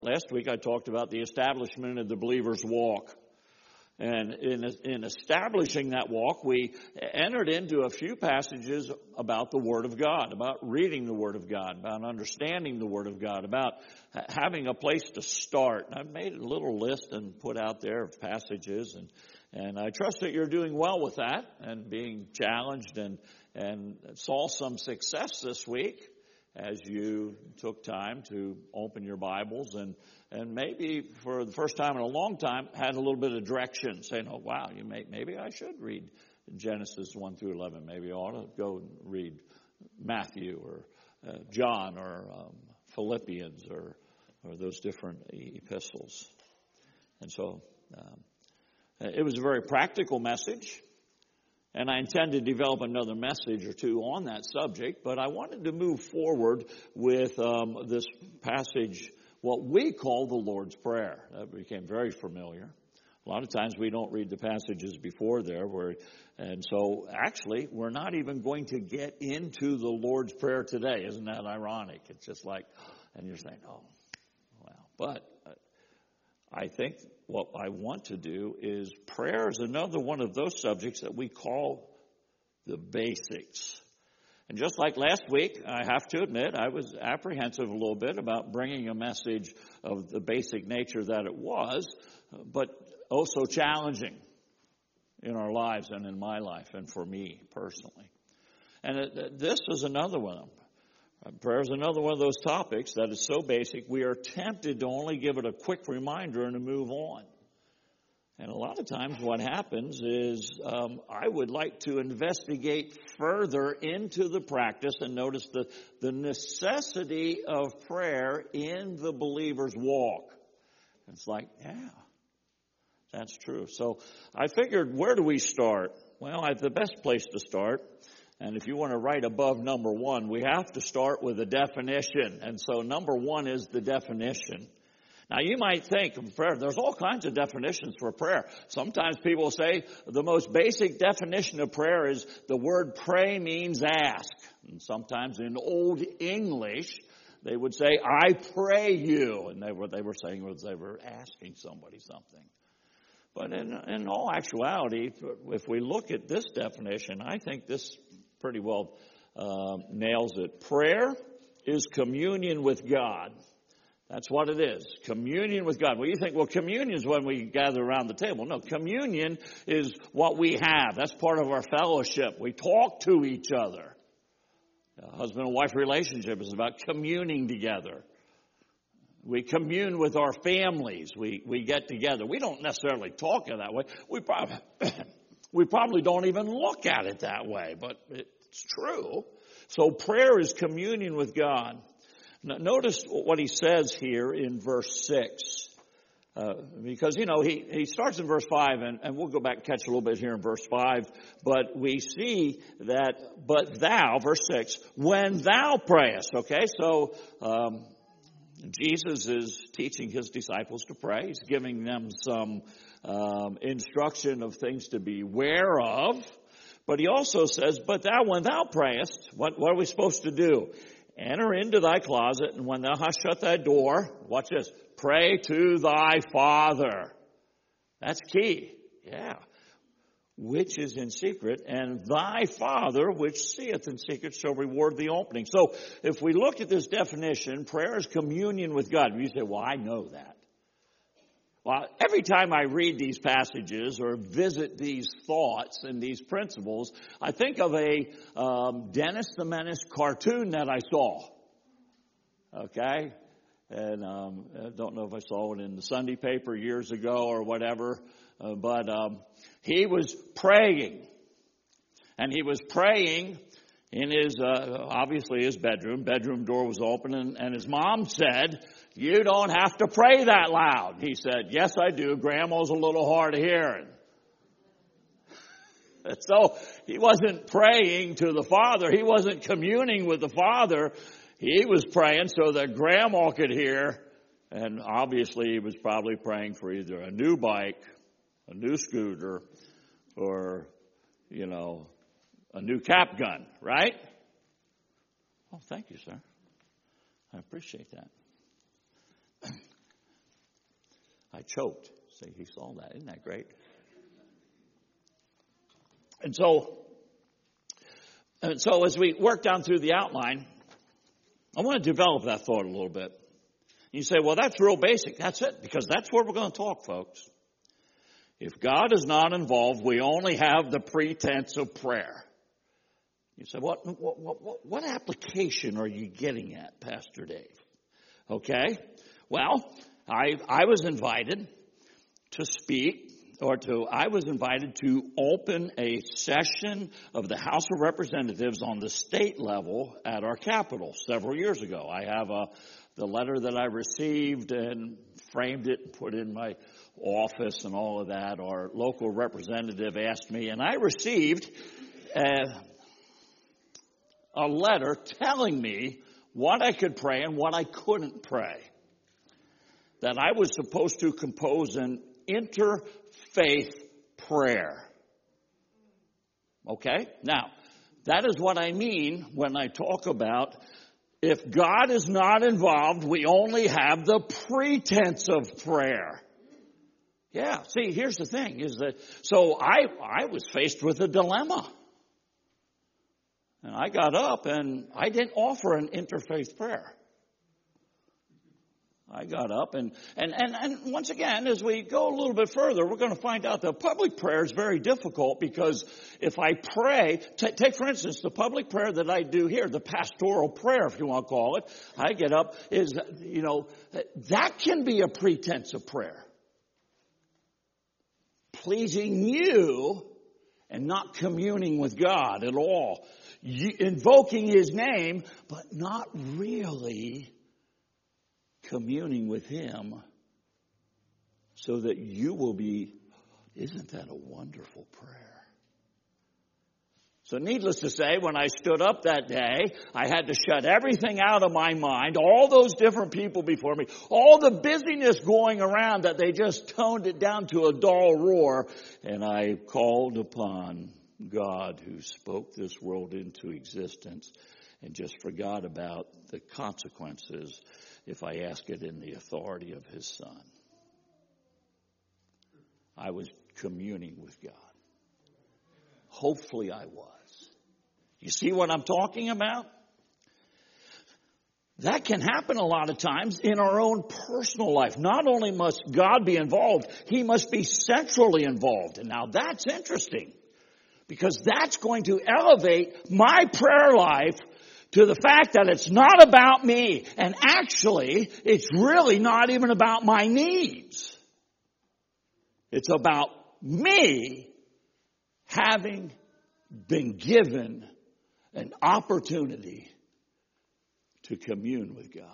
Last week I talked about the establishment of the believer's walk. And in establishing that walk, we entered into a few passages about the Word of God, about reading the Word of God, about understanding the Word of God, about having a place to start. And I've made a little list and put out there of passages, and I trust that you're doing well with that and being challenged and saw some success this week as you took time to open your Bibles and maybe for the first time in a long time had a little bit of direction, saying, oh, wow, maybe I should read Genesis 1 through 11. Maybe I ought to go and read Matthew or John or Philippians or those different epistles. And so it was a very practical message. And I intend to develop another message or two on that subject, but I wanted to move forward with this passage, what we call the Lord's Prayer. That became very familiar. A lot of times we don't read the passages before there, and so actually we're not even going to get into the Lord's Prayer today. Isn't that ironic? It's just like, and you're saying, oh, wow. But I think what I want to do is prayer is another one of those subjects that we call the basics. And just like last week, I have to admit, I was apprehensive a little bit about bringing a message of the basic nature that it was, but also challenging in our lives and in my life and for me personally. And this is another one of them. Prayer is another one of those topics that is so basic, we are tempted to only give it a quick reminder and to move on. And a lot of times what happens is I would like to investigate further into the practice and notice the necessity of prayer in the believer's walk. It's like, yeah, that's true. So I figured, where do we start? Well, the best place to start, and if you want to write above number 1, we have to start with a definition. And so number 1 is the definition. Now, you might think of prayer, there's all kinds of definitions for prayer. Sometimes people say the most basic definition of prayer is the word pray means ask. And sometimes in Old English, they would say, I pray you. And they were saying was they were asking somebody something. But in all actuality, if we look at this definition, I think this pretty well nails it. Prayer is communion with God. That's what it is. Communion with God. Well, you think, well, communion is when we gather around the table. No, communion is what we have. That's part of our fellowship. We talk to each other. A husband and wife relationship is about communing together. We commune with our families. We get together. We don't necessarily talk in that way. We probably don't even look at it that way, but it's true. So prayer is communion with God. Now, notice what he says here in verse 6. Because, he starts in verse 5, and we'll go back and catch a little bit here in verse 5. But we see that, but thou, verse 6, when thou prayest, okay? So, Jesus is teaching his disciples to pray. He's giving them some instruction of things to beware of. But he also says, but thou, when thou prayest, what are we supposed to do? Enter into thy closet, and when thou hast shut thy door, watch this, pray to thy Father. That's key. Yeah. Which is in secret, and thy Father, which seeth in secret, shall reward thee opening. So, if we look at this definition, prayer is communion with God. You say, well, I know that. Well, every time I read these passages or visit these thoughts and these principles, I think of a Dennis the Menace cartoon that I saw. Okay? And I don't know if I saw it in the Sunday paper years ago or whatever, but he was praying. And he was praying in his, obviously his bedroom. Bedroom door was open, and his mom said, you don't have to pray that loud. He said, yes, I do. Grandma's a little hard of hearing. So he wasn't praying to the Father. He wasn't communing with the Father. He was praying so that Grandma could hear. And obviously he was probably praying for either a new bike, a new scooter, or, a new cap gun, right? Oh, thank you, sir. I appreciate that. I choked. See, he saw that. Isn't that great? And so as we work down through the outline, I want to develop that thought a little bit. You say, well, that's real basic. That's it, because that's where we're going to talk, folks. If God is not involved, we only have the pretense of prayer. You say, what application are you getting at, Pastor Dave? Okay. Well, I was invited to speak, I was invited to open a session of the House of Representatives on the state level at our Capitol several years ago. I have the letter that I received and framed it and put it in my office and all of that. Our local representative asked me, and I received a letter telling me what I could pray and what I couldn't pray. That I was supposed to compose an interfaith prayer. Okay? Now, that is what I mean when I talk about if God is not involved, we only have the pretense of prayer. Yeah, see, here's the thing, is that, so I was faced with a dilemma. And I got up and I didn't offer an interfaith prayer. I got up and once again, as we go a little bit further, we're going to find out that public prayer is very difficult, because if I pray, take for instance the public prayer that I do here, the pastoral prayer, if you want to call it, I get up, that can be a pretense of prayer. Pleasing you and not communing with God at all. Invoking His name, but not really communing with Him so that you will be, isn't that a wonderful prayer? So needless to say, when I stood up that day, I had to shut everything out of my mind, all those different people before me, all the busyness going around that they just toned it down to a dull roar, and I called upon God who spoke this world into existence and just forgot about the consequences if I ask it in the authority of His Son. I was communing with God. Hopefully I was. You see what I'm talking about? That can happen a lot of times in our own personal life. Not only must God be involved, He must be centrally involved. And now that's interesting, because that's going to elevate my prayer life to the fact that it's not about me. And actually, it's really not even about my needs. It's about me having been given an opportunity to commune with God.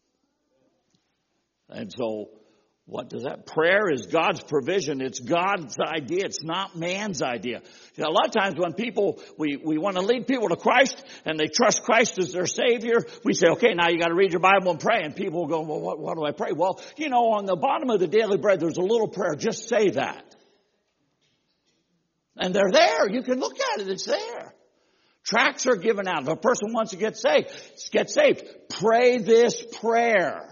And so, what does that? Prayer is God's provision. It's God's idea. It's not man's idea. You know, a lot of times when people, we want to lead people to Christ and they trust Christ as their Savior, we say, okay, now you got to read your Bible and pray. And people will go, well, what do I pray? Well, you know, on the bottom of the Daily Bread, there's a little prayer. Just say that. And they're there. You can look at it. It's there. Tracts are given out. If a person wants to get saved, pray this prayer.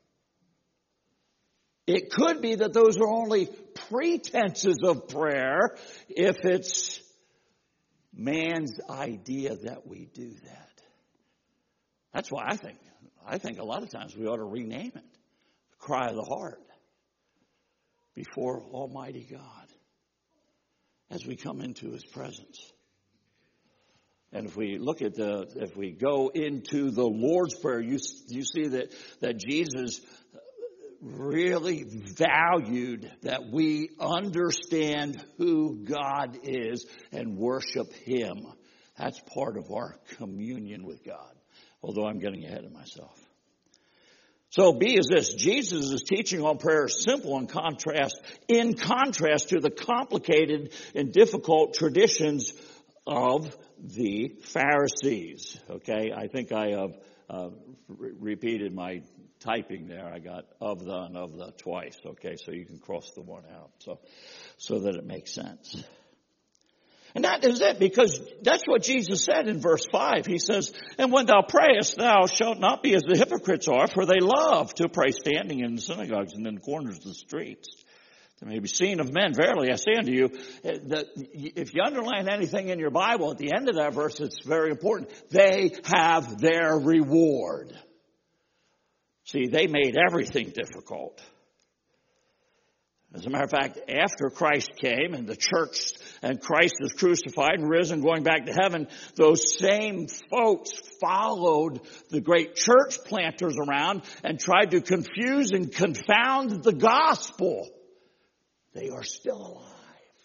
It could be that those are only pretenses of prayer if it's man's idea that we do that. That's why I think a lot of times we ought to rename it the cry of the heart before Almighty God as we come into His presence. And if we look at if we go into the Lord's Prayer, you see that Jesus really valued that we understand who God is and worship Him. That's part of our communion with God. Although I'm getting ahead of myself. So B is this. Jesus' teaching on prayer is simple in contrast to the complicated and difficult traditions of the Pharisees. Okay, I think I have repeated my typing there. I got of the twice. Okay, so you can cross the one out so that it makes sense. And that is it, because that's what Jesus said in verse 5. He says, and when thou prayest, thou shalt not be as the hypocrites are, for they love to pray standing in the synagogues and in the corners of the streets. They may be seen of men. Verily, I say unto you, that if you underline anything in your Bible, at the end of that verse, it's very important. They have their reward. See, they made everything difficult. As a matter of fact, after Christ came and the church and Christ was crucified and risen, going back to heaven, those same folks followed the great church planters around and tried to confuse and confound the gospel. They are still alive.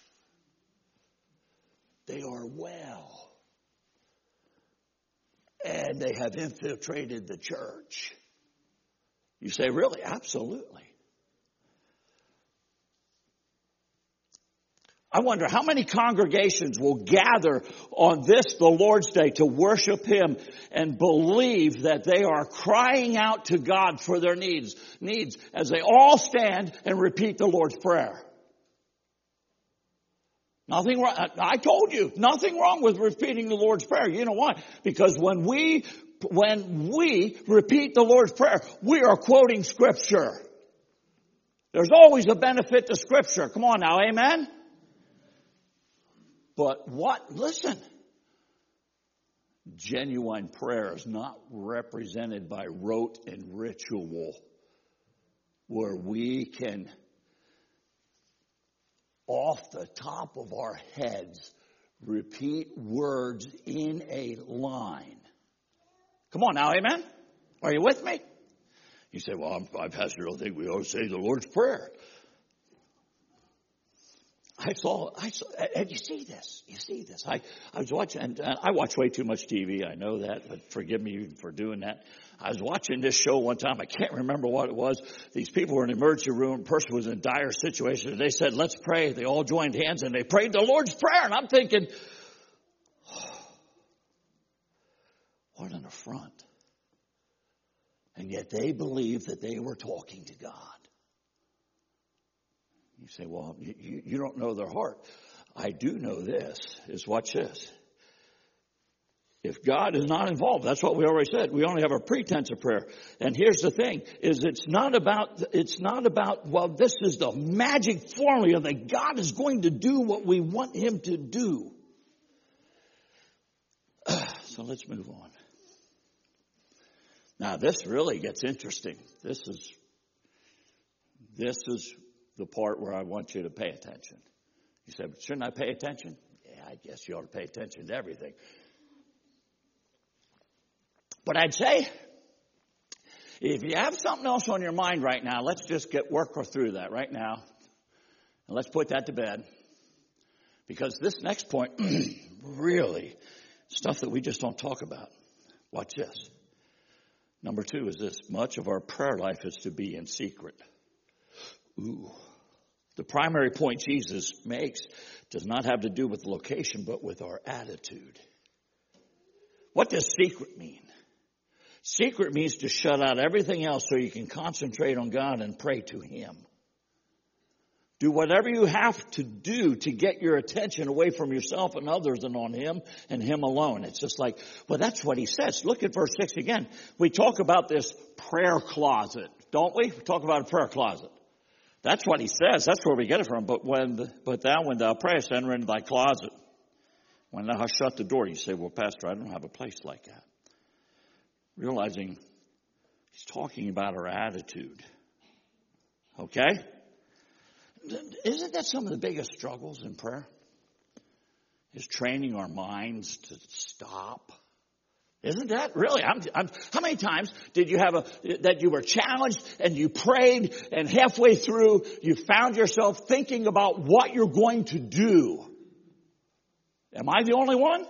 They are well. And they have infiltrated the church. You say, really? Absolutely. I wonder how many congregations will gather on this, the Lord's Day, to worship Him and believe that they are crying out to God for their needs as they all stand and repeat the Lord's Prayer. Nothing wrong. I told you, nothing wrong with repeating the Lord's Prayer. You know why? Because when we repeat the Lord's Prayer, we are quoting Scripture. There's always a benefit to Scripture. Come on now, amen? But listen, genuine prayer is not represented by rote and ritual, where we can, off the top of our heads, repeat words in a line. Come on now, amen? Are you with me? You say, well, Pastor, I don't think we always say the Lord's Prayer. I saw, and you see this. I was watching, and I watch way too much TV. I know that, but forgive me for doing that. I was watching this show one time. I can't remember what it was. These people were in an emergency room. A person was in a dire situation. And they said, let's pray. They all joined hands and they prayed the Lord's Prayer. And I'm thinking, oh, what an affront. And yet they believed that they were talking to God. You say, well, you don't know their heart. I do know this, is watch this. If God is not involved, that's what we already said. We only have a pretense of prayer. And here's the thing, is it's not about, well, this is the magic formula that God is going to do what we want Him to do. So let's move on. Now this really gets interesting. This is the part where I want you to pay attention. You say, shouldn't I pay attention? Yeah, I guess you ought to pay attention to everything. But I'd say, if you have something else on your mind right now, let's just work through that right now. And let's put that to bed. Because this next point, really, stuff that we just don't talk about. Watch this. Number 2 is this. Much of our prayer life is to be in secret. Ooh. The primary point Jesus makes does not have to do with location, but with our attitude. What does secret mean? Secret means to shut out everything else so you can concentrate on God and pray to Him. Do whatever you have to do to get your attention away from yourself and others and on Him and Him alone. It's just like, well, that's what He says. Look at verse 6 again. We talk about this prayer closet, don't we? We talk about a prayer closet. That's what He says. That's where we get it from. But thou, when thou prayest, enter into thy closet. When thou hast shut the door, you say, well, Pastor, I don't have a place like that. Realizing He's talking about our attitude. Okay? Isn't that some of the biggest struggles in prayer? Is training our minds to stop. Isn't that really? How many times did you have that you were challenged and you prayed and halfway through you found yourself thinking about what you're going to do? Am I the only one?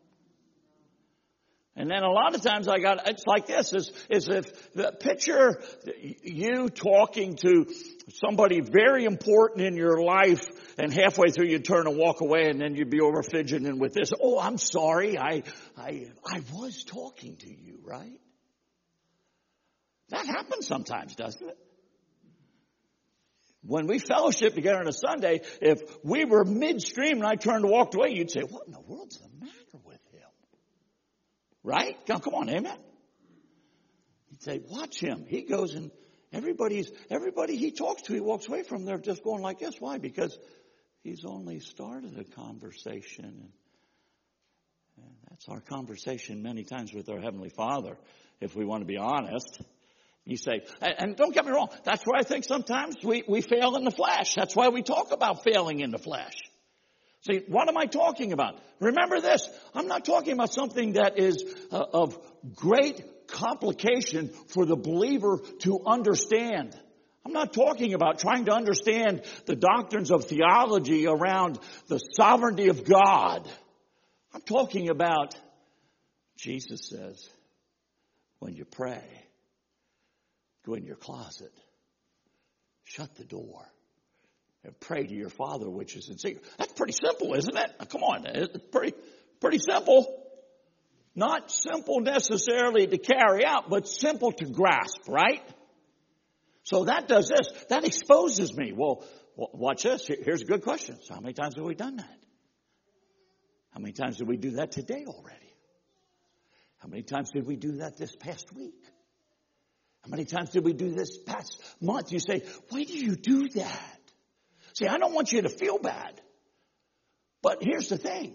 And then a lot of times it's like this, is if the picture you talking to somebody very important in your life and halfway through you turn and walk away and then you'd be over fidgeting with this. Oh, I'm sorry. I was talking to you, right? That happens sometimes, doesn't it? when we fellowship together on a Sunday, if we were midstream and I turned and walked away, you'd say, what in the world's the matter with him? Right? Come on, amen? You'd say, watch him. He goes and everybody he talks to, he walks away from, they're just going like this. Why? Because he's only started a conversation. And that's our conversation many times with our Heavenly Father, if we want to be honest. You say, and don't get me wrong, that's where I think sometimes we fail in the flesh. That's why we talk about failing in the flesh. See, what am I talking about? Remember this, I'm not talking about something that is of great complication for the believer to understand. I'm not talking about trying to understand the doctrines of theology around the sovereignty of God. I'm talking about, Jesus says, when you pray, go in your closet, shut the door, and pray to your Father which is in secret. That's pretty simple, isn't it? Come on, it's pretty simple. Not simple necessarily to carry out, but simple to grasp, right? So that does this. That exposes me. Well, watch this. Here's a good question. So how many times have we done that? How many times did we do that today already? How many times did we do that this past week? How many times did we do this past month? You say, why do you do that? See, I don't want you to feel bad. But here's the thing.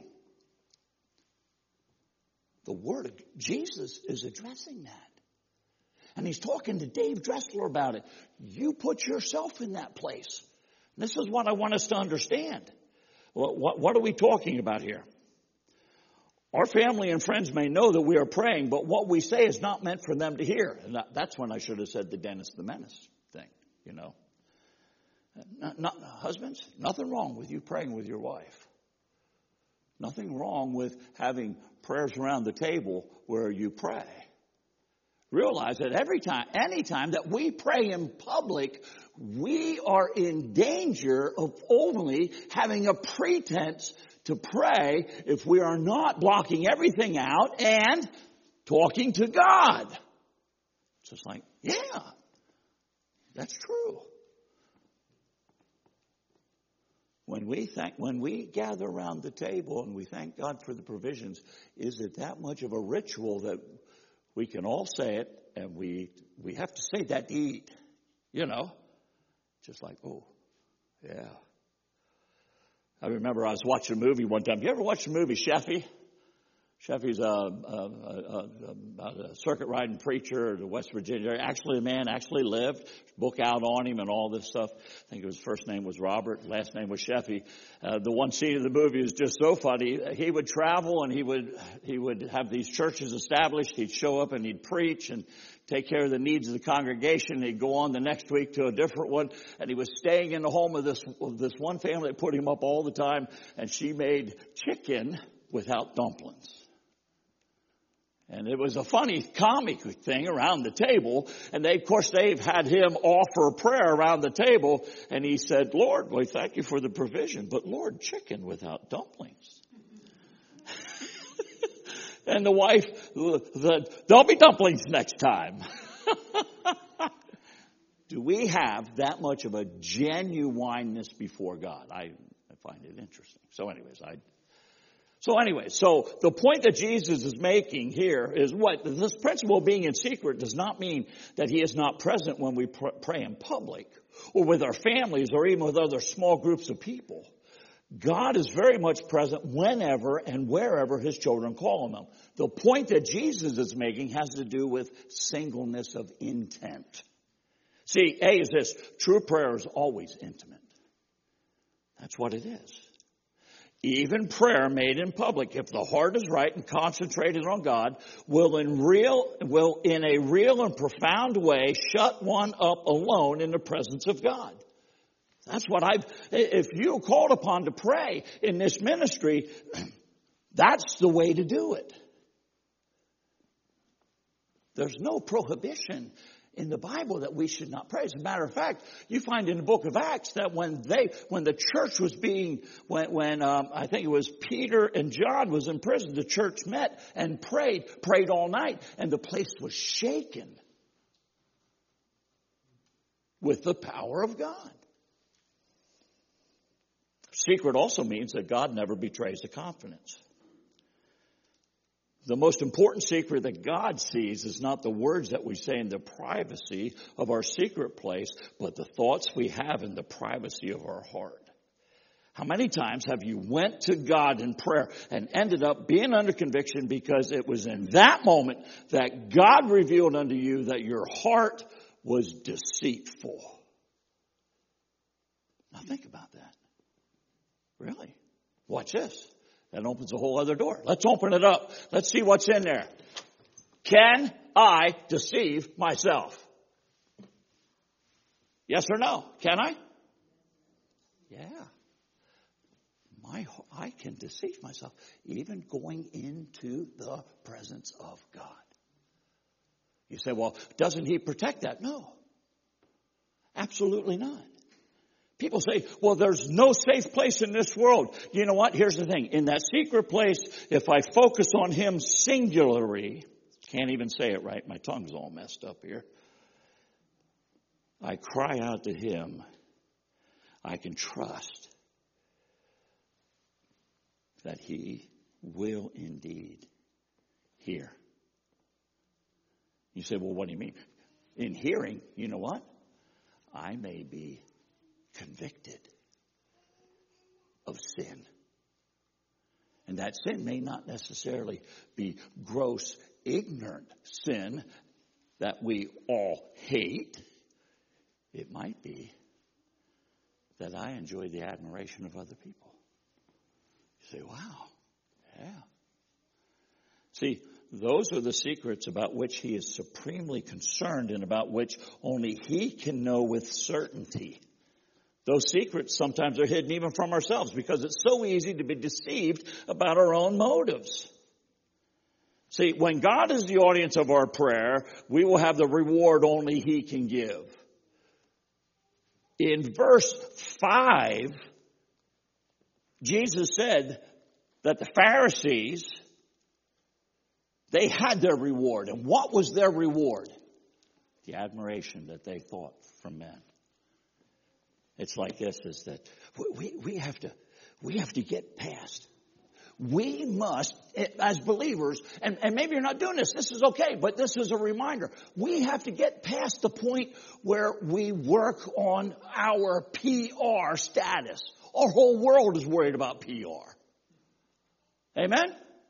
The Word of Jesus is addressing that. And he's talking to Dave Dressler about it. You put yourself in that place. This is what I want us to understand. What are we talking about here? Our family and friends may know that we are praying, but what we say is not meant for them to hear. And that's when I should have said the Dennis the Menace thing, you know. Husbands, nothing wrong with you praying with your wife. Nothing wrong with having prayers around the table where you pray. Realize that anytime that we pray in public, we are in danger of only having a pretense to pray if we are not blocking everything out and talking to God. It's just like, yeah, that's true. When we gather around the table and we thank God for the provisions, is it that much of a ritual that we can all say it and we have to say that to eat? You know, just like, oh, yeah. I remember I was watching a movie one time. You ever watch the movie Sheffy? Sheffy's a circuit riding preacher in West Virginia. Actually, the man actually lived. Book out on him and all this stuff. I think his first name was Robert, last name was Sheffy. The one scene of the movie is just so funny. He would travel and he would have these churches established. He'd show up and he'd preach and take care of the needs of the congregation. He'd go on the next week to a different one. And he was staying in the home of this one family that put him up all the time. And she made chicken without dumplings. And it was a funny comic thing around the table. And they've had him offer prayer around the table. And he said, Lord, we thank you for the provision. But Lord, chicken without dumplings. And the wife, there'll be dumplings next time. Do we have that much of a genuineness before God? I find it interesting. So the point that Jesus is making here is what? This principle of being in secret does not mean that he is not present when we pray in public or with our families or even with other small groups of people. God is very much present whenever and wherever his children call on him. The point that Jesus is making has to do with singleness of intent. See, A is this: true prayer is always intimate. That's what it is. Even prayer made in public, if the heart is right and concentrated on God, will in a real and profound way shut one up alone in the presence of God. That's what if you're called upon to pray in this ministry, that's the way to do it. There's no prohibition in the Bible that we should not pray. As a matter of fact, you find in the book of Acts that when the church was when I think it was Peter and John was in prison, the church met and prayed all night, and the place was shaken with the power of God. Secret also means that God never betrays a confidence. The most important secret that God sees is not the words that we say in the privacy of our secret place, but the thoughts we have in the privacy of our heart. How many times have you went to God in prayer and ended up being under conviction because it was in that moment that God revealed unto you that your heart was deceitful? Now think about that. Really? Watch this. That opens a whole other door. Let's open it up. Let's see what's in there. Can I deceive myself? Yes or no? Can I? Yeah. I can deceive myself, even going into the presence of God. You say, well, doesn't he protect that? No. Absolutely not. People say, well, there's no safe place in this world. You know what? Here's the thing. In that secret place, if I focus on him singularly, can't even say it right. My tongue's all messed up here. I cry out to him. I can trust that he will indeed hear. You say, well, what do you mean? In hearing, you know what? I may be convicted of sin. And that sin may not necessarily be gross, ignorant sin that we all hate. It might be that I enjoy the admiration of other people. You say, wow, yeah. See, those are the secrets about which he is supremely concerned and about which only he can know with certainty. Those secrets sometimes are hidden even from ourselves because it's so easy to be deceived about our own motives. See, when God is the audience of our prayer, we will have the reward only he can give. In verse 5, Jesus said that the Pharisees, they had their reward. And what was their reward? The admiration that they thought from men. It's like this, is that we have to get past. We must, as believers, and maybe you're not doing this is okay, but this is a reminder. We have to get past the point where we work on our PR status. Our whole world is worried about PR. Amen?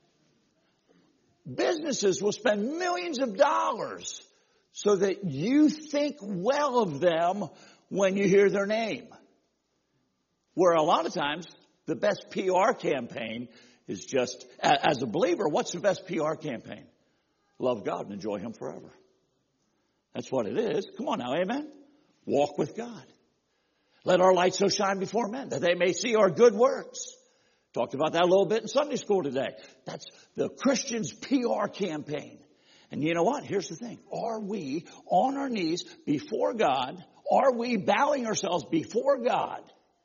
Businesses will spend millions of dollars so that you think well of them when you hear their name. Where a lot of times, the best PR campaign is just, as a believer, what's the best PR campaign? Love God and enjoy him forever. That's what it is. Come on now, amen? Walk with God. Let our light so shine before men that they may see our good works. Talked about that a little bit in Sunday school today. That's the Christian's PR campaign. And you know what? Here's the thing. Are we on our knees before God? Are we bowing ourselves before God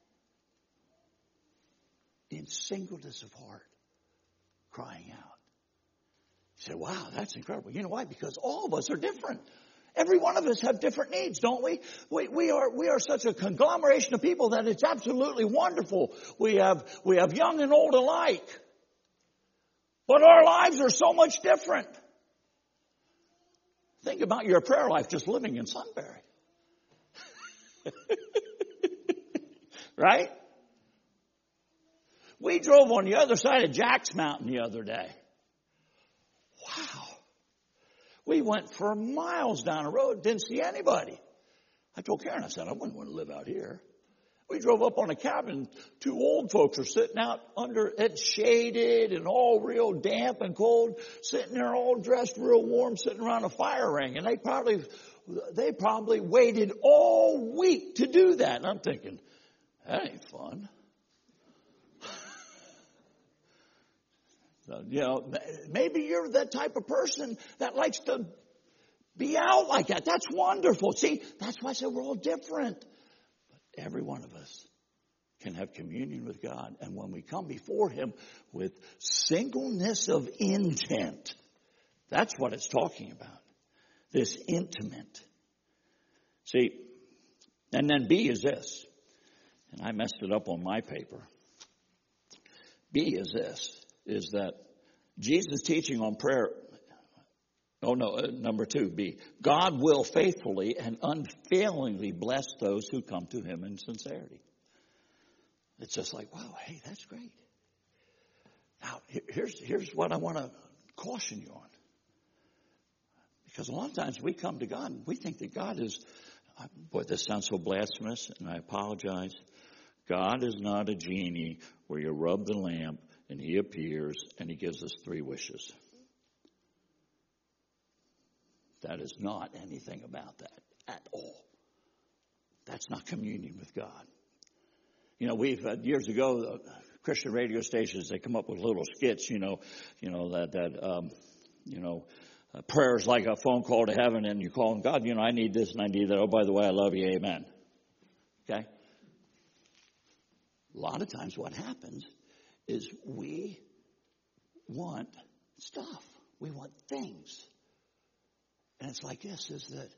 in singleness of heart, crying out? You say, wow, that's incredible. You know why? Because all of us are different. Every one of us have different needs, don't we? We are such a conglomeration of people that it's absolutely wonderful. We have young and old alike. But our lives are so much different. Think about your prayer life just living in Sunbury. Right? We drove on the other side of Jack's Mountain the other day. Wow. We went for miles down the road, didn't see anybody. I told Karen, I said, I wouldn't want to live out here. We drove up on a cabin. Two old folks are sitting out under it, shaded and all real damp and cold, sitting there all dressed real warm, sitting around a fire ring. And they probably waited all week to do that. And I'm thinking, that ain't fun. So, you know, maybe you're that type of person that likes to be out like that. That's wonderful. See, that's why I said we're all different. But every one of us can have communion with God. And when we come before him with singleness of intent, that's what it's talking about. This intimate. See, and then B is this. And I messed it up on my paper. B is this, is that Jesus' teaching on prayer. Oh, no, number 2, B. God will faithfully and unfailingly bless those who come to him in sincerity. It's just like, wow, hey, that's great. Now, here's what I want to caution you on. Because a lot of times we come to God and we think that God is, boy, this sounds so blasphemous, and I apologize. God is not a genie where you rub the lamp and he appears and he gives us 3 wishes. That is not anything about that at all. That's not communion with God. You know, we've years ago, Christian radio stations, they come up with little skits, prayers like a phone call to heaven, and you call God, I need this and I need that. Oh, by the way, I love you. Amen. Okay? A lot of times what happens is we want stuff. We want things. And it's like this, is that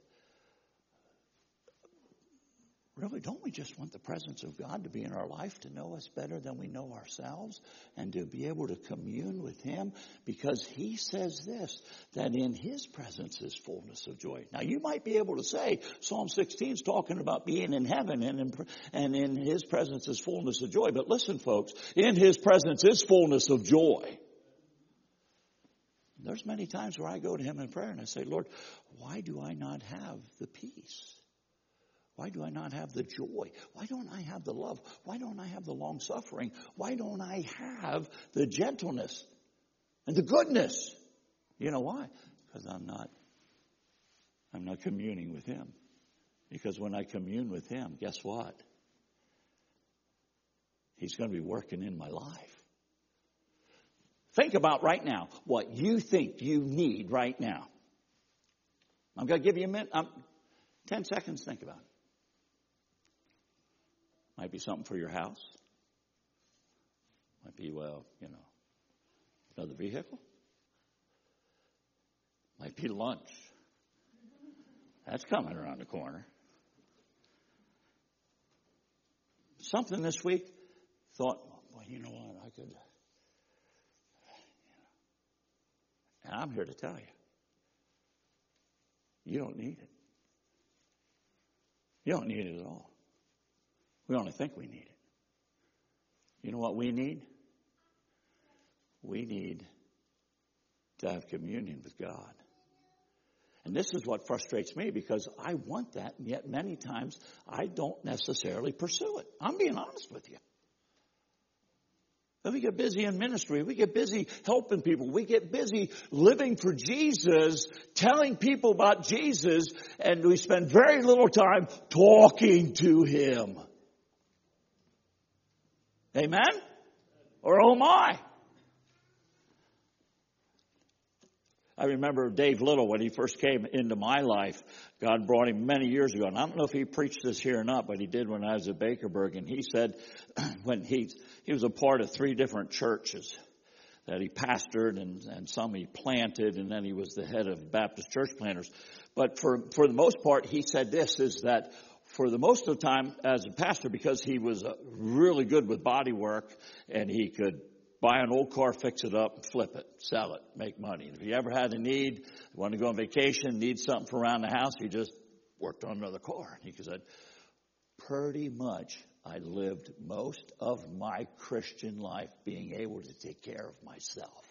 really, don't we just want the presence of God to be in our life, to know us better than we know ourselves, and to be able to commune with him? Because he says this, that in his presence is fullness of joy. Now, you might be able to say, Psalm 16 is talking about being in heaven, and in his presence is fullness of joy. But listen, folks, in his presence is fullness of joy. There's many times where I go to him in prayer and I say, Lord, why do I not have the peace? Why do I not have the joy? Why don't I have the love? Why don't I have the long suffering? Why don't I have the gentleness and the goodness? You know why? Because I'm not communing with him. Because when I commune with him, guess what? He's going to be working in my life. Think about right now what you think you need right now. I'm going to give you a minute. 10 seconds, think about it. Might be something for your house. Might be, another vehicle. Might be lunch. That's coming around the corner. Something this week, thought, well, you know what, I could. And I'm here to tell you, you don't need it. You don't need it at all. We only think we need it. You know what we need? We need to have communion with God. And this is what frustrates me, because I want that, and yet many times I don't necessarily pursue it. I'm being honest with you. Then we get busy in ministry. We get busy helping people. We get busy living for Jesus, telling people about Jesus, and we spend very little time talking to him. Amen? Or oh my. I remember Dave Little, when he first came into my life. God brought him many years ago. And I don't know if he preached this here or not, but he did when I was at Bakerburg. And he said when he was a part of 3 different churches that he pastored, and some he planted, and then he was the head of Baptist church planters. But for the most part, he said this, is that for the most of the time as a pastor, because he was really good with body work, and he could buy an old car, fix it up, flip it, sell it, make money. And if he ever had a need, wanted to go on vacation, need something for around the house, he just worked on another car. And he said, pretty much I lived most of my Christian life being able to take care of myself.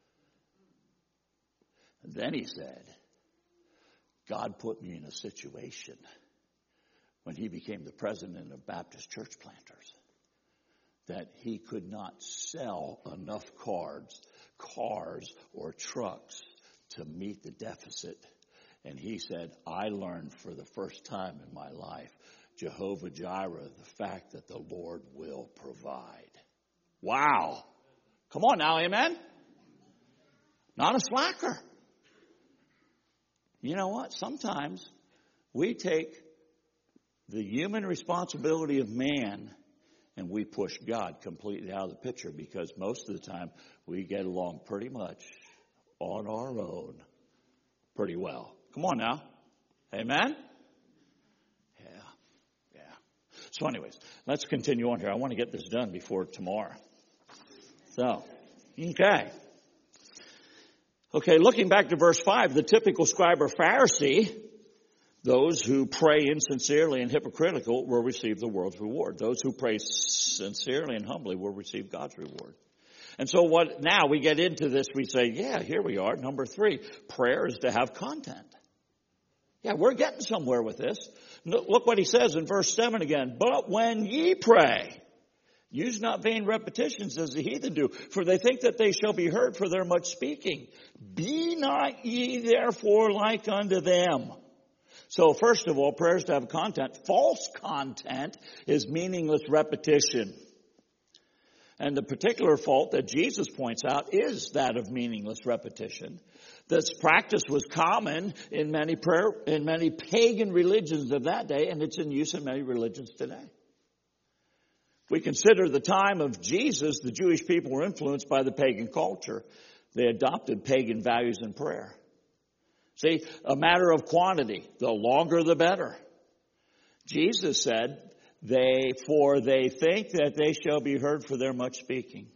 And then he said, God put me in a situation when he became the president of Baptist church planters, that he could not sell enough cars or trucks to meet the deficit. And he said, I learned for the first time in my life, Jehovah Jireh, the fact that the Lord will provide. Wow. Come on now, amen? Not a slacker. You know what? Sometimes we take the human responsibility of man and we push God completely out of the picture, because most of the time we get along pretty much on our own pretty well. Come on now. Amen? Yeah. So anyways, let's continue on here. I want to get this done before tomorrow. So, okay. Okay, looking back to verse 5, the typical scribe or Pharisee, those who pray insincerely and hypocritical will receive the world's reward. Those who pray sincerely and humbly will receive God's reward. And so now we get into this, we say, yeah, here we are. Number 3, prayer is to have content. Yeah, we're getting somewhere with this. Look what he says in verse 7 again. But when ye pray, use not vain repetitions as the heathen do, for they think that they shall be heard for their much speaking. Be not ye therefore like unto them. So first of all, prayers to have content. False content is meaningless repetition. And the particular fault that Jesus points out is that of meaningless repetition. This practice was common in many pagan religions of that day, and it's in use in many religions today. If we consider the time of Jesus, the Jewish people were influenced by the pagan culture. They adopted pagan values in prayer. See, a matter of quantity. The longer, the better. Jesus said, for they think that they shall be heard for their much speaking.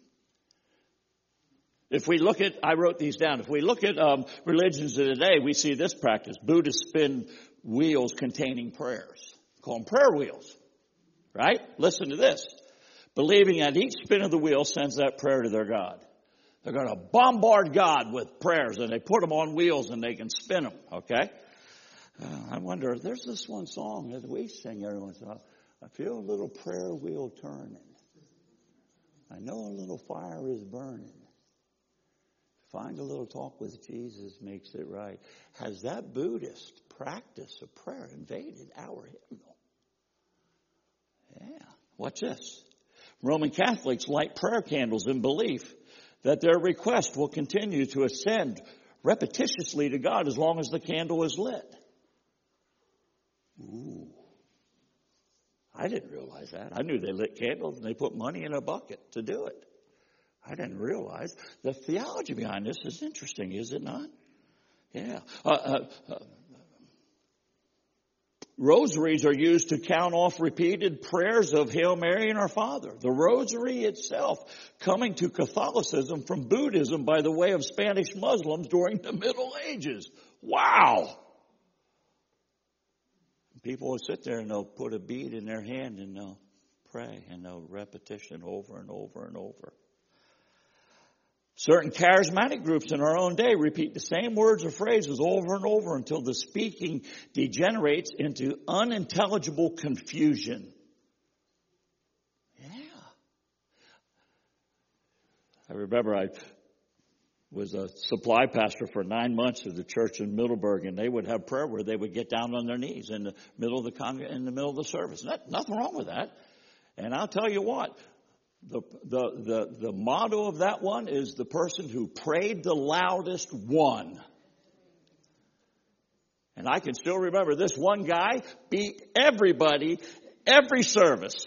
If we look at, I wrote these down, if we look at religions of today, we see this practice. Buddhists spin wheels containing prayers. Call them prayer wheels. Right? Listen to this. Believing that each spin of the wheel sends that prayer to their God. They're going to bombard God with prayers, and they put them on wheels and they can spin them. Okay? I wonder, there's this one song that we sing every once in a while. I feel a little prayer wheel turning. I know a little fire is burning. Find a little talk with Jesus makes it right. Has that Buddhist practice of prayer invaded our hymnal? Yeah. Watch this. Roman Catholics light prayer candles in belief that their request will continue to ascend repetitiously to God as long as the candle is lit. Ooh. I didn't realize that. I knew they lit candles and they put money in a bucket to do it. I didn't realize. The theology behind this is interesting, is it not? Yeah. Rosaries are used to count off repeated prayers of Hail Mary and Our Father. The rosary itself coming to Catholicism from Buddhism by the way of Spanish Muslims during the Middle Ages. Wow! People will sit there and they'll put a bead in their hand and they'll pray and they'll repetition over and over and over. Certain charismatic groups in our own day repeat the same words or phrases over and over until the speaking degenerates into unintelligible confusion. Yeah. I remember I was a supply pastor for 9 months of the church in Middleburg, and they would have prayer where they would get down on their knees in the middle of the service. Nothing wrong with that. And I'll tell you what. The motto of that one is the person who prayed the loudest won. And I can still remember this one guy beat everybody, every service.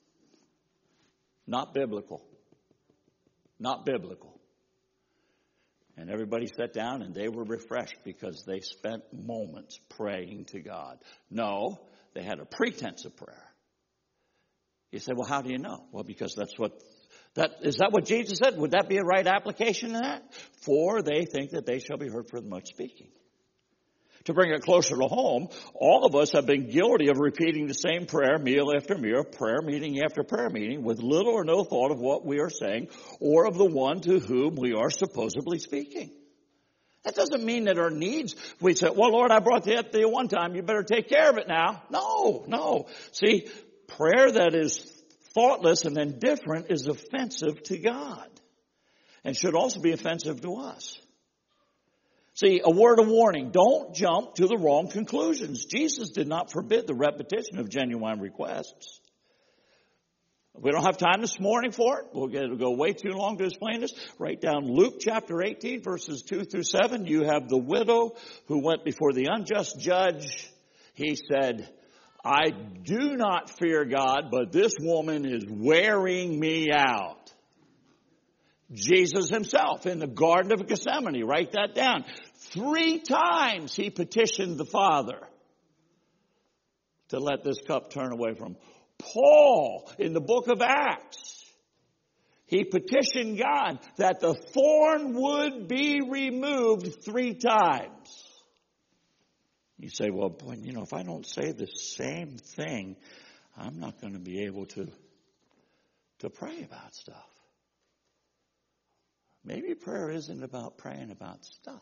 Not biblical. Not biblical. And everybody sat down and they were refreshed because they spent moments praying to God. No, they had a pretense of prayer. You say, well, how do you know? Well, because is that what Jesus said? Would that be a right application of that? For they think that they shall be heard for much speaking. To bring it closer to home, all of us have been guilty of repeating the same prayer meal after meal, prayer meeting after prayer meeting, with little or no thought of what we are saying or of the one to whom we are supposedly speaking. That doesn't mean that our needs, we say, well, Lord, I brought that to you one time. You better take care of it now. No. See, prayer that is thoughtless and indifferent is offensive to God and should also be offensive to us. See, a word of warning, don't jump to the wrong conclusions. Jesus did not forbid the repetition of genuine requests. We don't have time this morning for it. It'll go way too long to explain this. Write down Luke chapter 18, verses 2 through 7. You have the widow who went before the unjust judge. He said, I do not fear God, but this woman is wearing me out. Jesus himself in the Garden of Gethsemane, write that down. 3 times he petitioned the Father to let this cup turn away from him. Paul, in the book of Acts, he petitioned God that the thorn would be removed 3 times. You say, well, boy, if I don't say the same thing, I'm not going to be able to pray about stuff. Maybe prayer isn't about praying about stuff.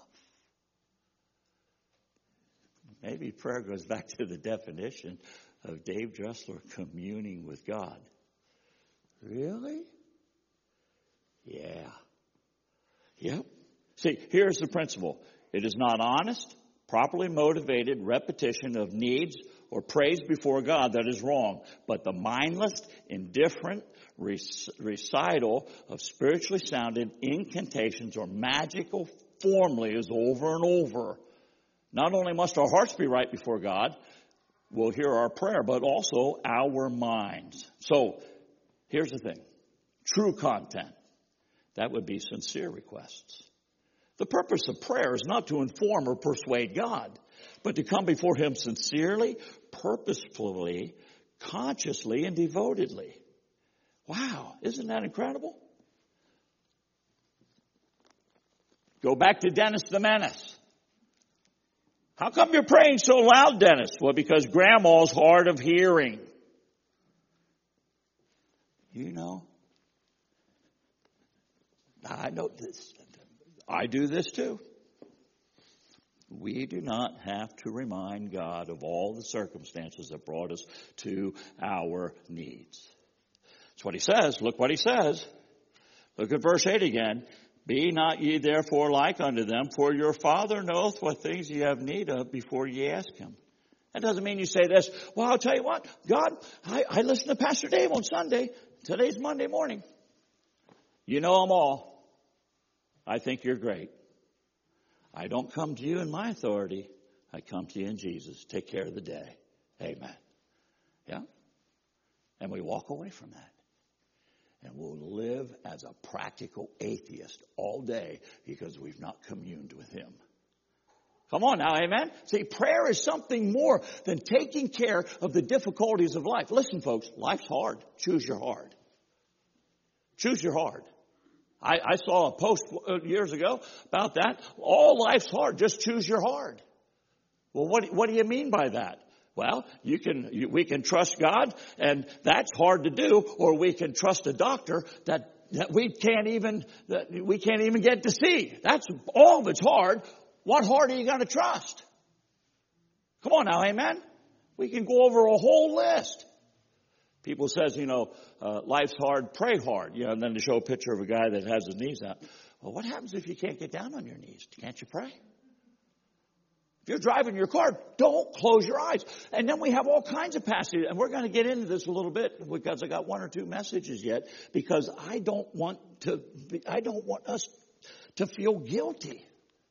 Maybe prayer goes back to the definition of Dave Dressler communing with God. Really? Yeah. Yep. See, here's the principle. It is not honest, properly motivated repetition of needs or praise before God that is wrong, but the mindless, indifferent recital of spiritually sounded incantations or magical formulas over and over. Not only must our hearts be right before God, will hear our prayer, but also our minds. So, here's the thing. True content. That would be sincere requests. The purpose of prayer is not to inform or persuade God, but to come before Him sincerely, purposefully, consciously, and devotedly. Wow, isn't that incredible? Go back to Dennis the Menace. How come you're praying so loud, Dennis? Well, because Grandma's hard of hearing. I know this. I do this too. We do not have to remind God of all the circumstances that brought us to our needs. That's what He says. Look what He says. Look at verse 8 again. Be not ye therefore like unto them, for your Father knoweth what things ye have need of before ye ask Him. That doesn't mean you say this, well, I'll tell you what, God, I listen to Pastor Dave on Sunday. Today's Monday morning. You know them all. I think you're great. I don't come to you in my authority. I come to you in Jesus. Take care of the day. Amen. Yeah? And we walk away from that. And we'll live as a practical atheist all day because we've not communed with Him. Come on now, amen? See, prayer is something more than taking care of the difficulties of life. Listen, folks, life's hard. Choose your hard. Choose your hard. I saw a post years ago about that. All life's hard. Just choose your hard. Well, what do you mean by that? Well, we can trust God, and that's hard to do, or we can trust a doctor that we can't even get to see. That's all of it's hard. What hard are you going to trust? Come on now, amen? We can go over a whole list. People says, life's hard, pray hard. And then to show a picture of a guy that has his knees out. Well, what happens if you can't get down on your knees? Can't you pray? If you're driving your car, don't close your eyes. And then we have all kinds of passages. And we're going to get into this a little bit because I got 1 or 2 messages yet. Because I don't want us to feel guilty.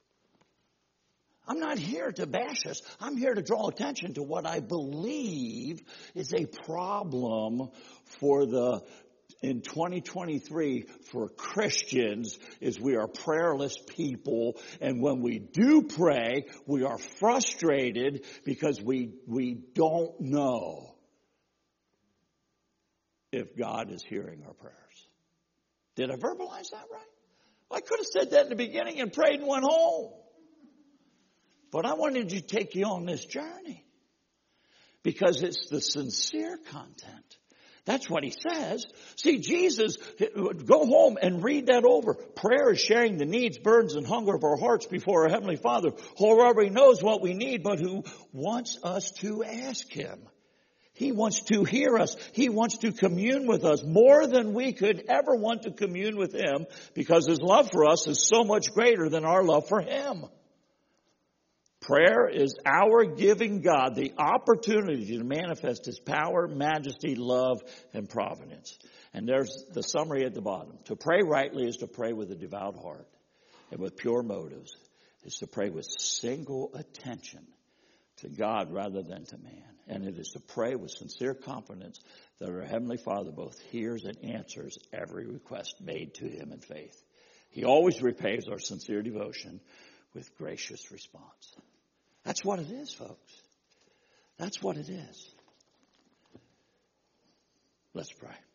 I'm not here to bash us. I'm here to draw attention to what I believe is a problem in 2023 for Christians is we are prayerless people. And when we do pray, we are frustrated because we don't know if God is hearing our prayers. Did I verbalize that right? I could have said that in the beginning and prayed and went home. But I wanted to take you on this journey because it's the sincere content. That's what He says. See, Jesus, go home and read that over. Prayer is sharing the needs, burdens, and hunger of our hearts before our Heavenly Father, who already knows what we need, but who wants us to ask Him. He wants to hear us. He wants to commune with us more than we could ever want to commune with Him because His love for us is so much greater than our love for Him. Prayer is our giving God the opportunity to manifest His power, majesty, love, and providence. And there's the summary at the bottom. To pray rightly is to pray with a devout heart and with pure motives. Is to pray with single attention to God rather than to man. And it is to pray with sincere confidence that our Heavenly Father both hears and answers every request made to Him in faith. He always repays our sincere devotion with gracious response. That's what it is, folks. That's what it is. Let's pray.